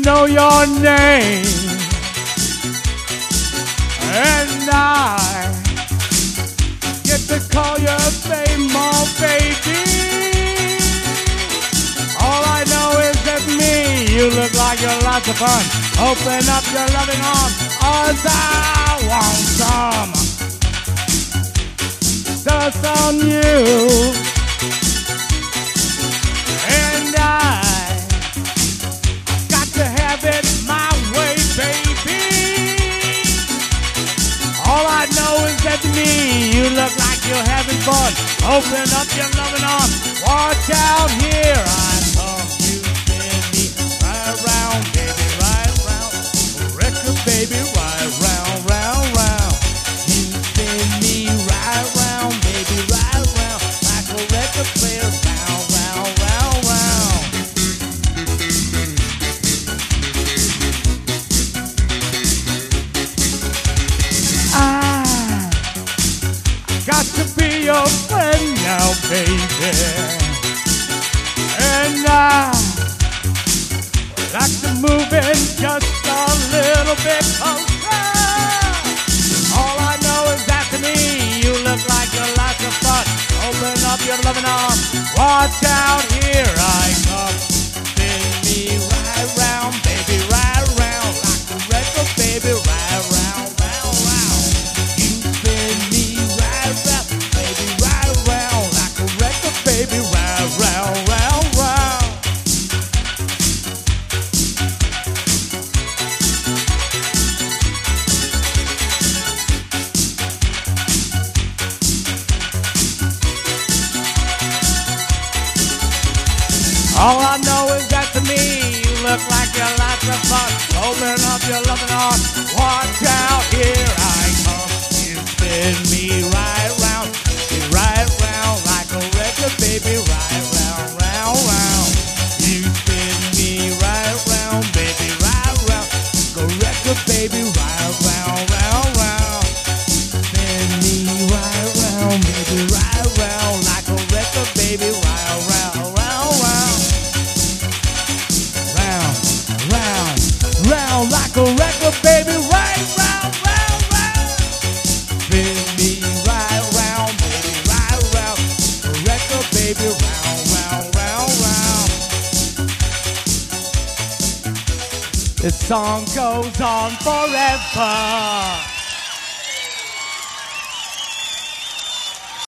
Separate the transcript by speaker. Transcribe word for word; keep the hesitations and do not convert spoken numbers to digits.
Speaker 1: know your name, and I get to call your name, my baby. All I know is that me, you look like you're lots of fun. Open up your loving arms, as I want some dust on you. And I got to have it my way, baby. All I know is that me, you look like you're having fun. Open up your loving arms, watch out, here I come. You spin me right round, baby, right round. Record, baby, right round, round, round. You spin me right round, baby, right round. Like a record player, round, round, round, round. I got to be your friend now, baby. And I like to move in just a little bit closer. All I know is that to me, you look like you're lots of fun. Open up your loving arms, watch out, here I come. Spin me right round, baby, right round. Like a record, baby, right round, round, round. You spin me right round, baby, right round. Like a record, baby, right round, round, round. All I know is that to me, you look like you're lots of fun. Open up your loving arms, watch out, here I come. You spin me right round, right round, like a record, baby, right round, round, round. You spin me right round, baby, right round, like a record, baby, right round, round, round. Spin me right round, baby, right round, like a record, baby, right round, round, round. Round, round, like a record, baby, right round, round, round. Spin me right round, baby, right round. A record, baby, round, round, round, round. This song goes on forever.